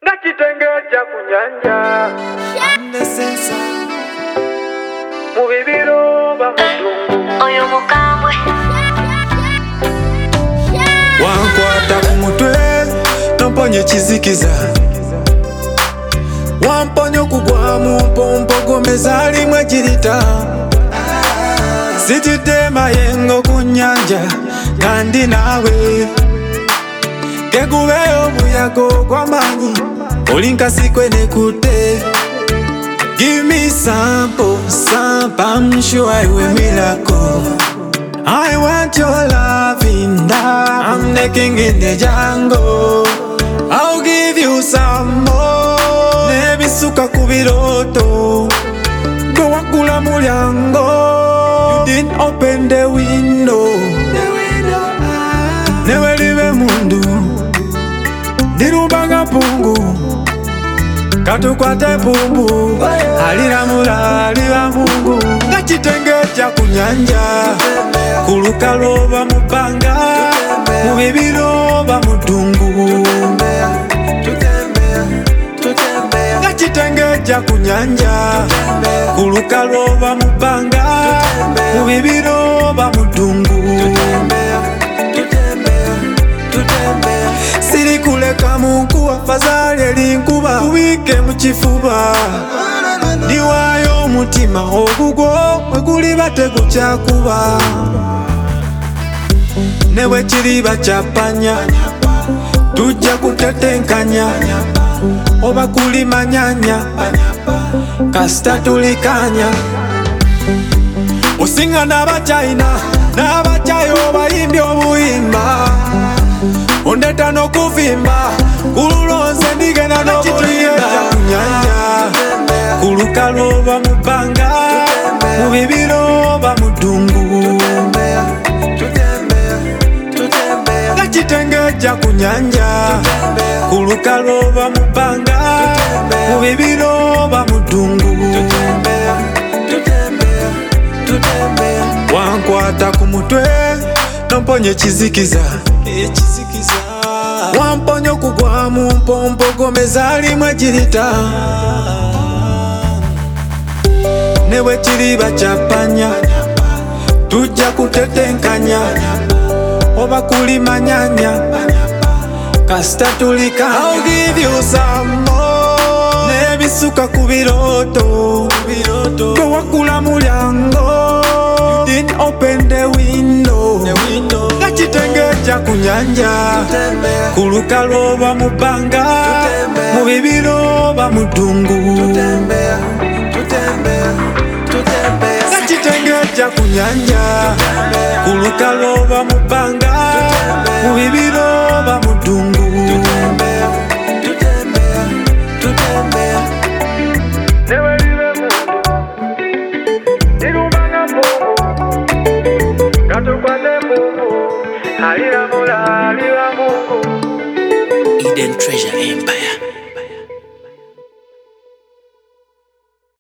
Nakitenge cha kunyanja Anesesa Mubibiro bamudungu Oyo mukambwe wankwata ku mutwe nomponye kizikiza wamponya okugwa mu mpompogomeza limwe kirita sitidde mayengo ku nnyanja kandi naawe kegubeyo omuyaga ogw'amaanyi olinkasikwe nekutte. Give me sample, I'm sure I will miracle. I want your loving, I'm the king in the jungle. I'll give you some more. Nebisuka kubiroto, go wakula mulyango. You didn't open the window. Newe libe mundu, dirubanga pungu. Katukwate pumbu, aliramula aliba mungu. Nakitenge cha kunyanja, kuluka loba mupanga, mubibiro bamudungu. Nakitenge cha kunyanja, kuluka loba mupanga, mubibiro bamudungu. Siri kuleka munku afadhali elinkuba kubike mukifuba ndiwayo omutima ogugwo mweguli tegukyakuba ne bwe kiriba kyapanya tujja kutetenkanya oba kulimanyanya kasita tulikanya osinga n'abakyayina n'abakyayo bayimbi obuyimba ondeta n'okuvimba kululonze ndigenda n'obulimba kunyanja kuluka loba mupanga mubibiro bamudungu nakitenge ja kunyanja kuluka loba mupanga mubibiro bamudungu wankwata ku mutwe nomponye kizikiza wamponya okugwa mu mpompogomeza limwe kirita ne bwe kiriba kyapanya tujja kutetenkanya oba kulimanyanya kasita tulika. I'll give you some more. Nebisuka ku biroto gwe wakula mulyango. You didn't open the window. Nakitenge cha kunyanja kuluka loba mupanga mubibiro bamudungu. Nakitenge cha kunyanja kuluka loba mupanga mubibiro bamudungu. Newe libe mundu dirubanga pungu Katukwate pumbu aliramula aliba mungu Eden Treasure Empire.